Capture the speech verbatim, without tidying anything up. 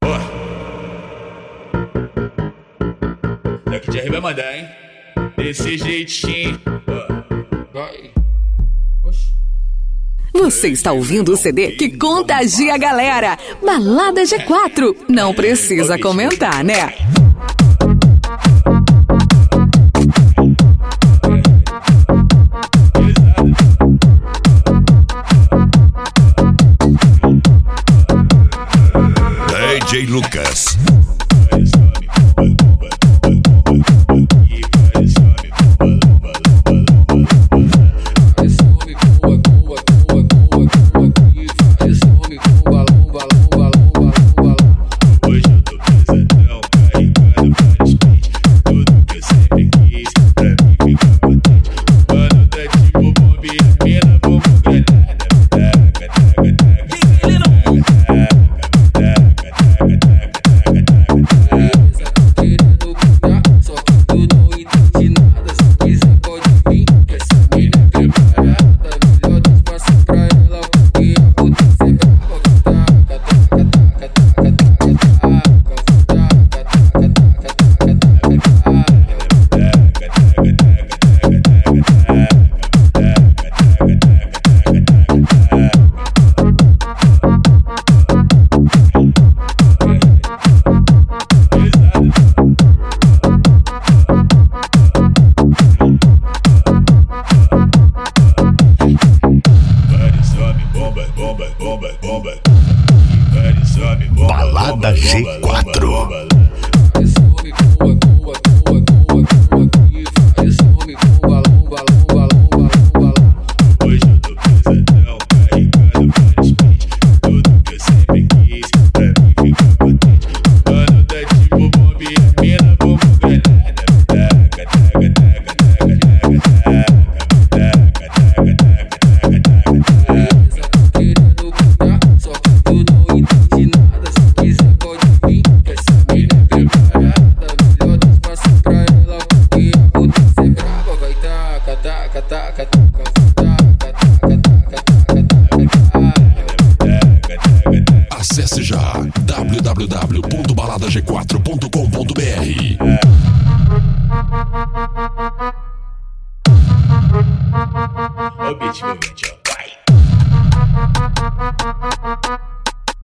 Daqui de R vai mandar, hein? Desse jeitinho. Vai. Você está ouvindo o C D que contagia a galera. Balada G quatro. Não precisa comentar, né? D J Lucas. Balada G quatro. Acesse já w w w ponto balada g quatro ponto com ponto b r. Ó o beat, meu gente, ó.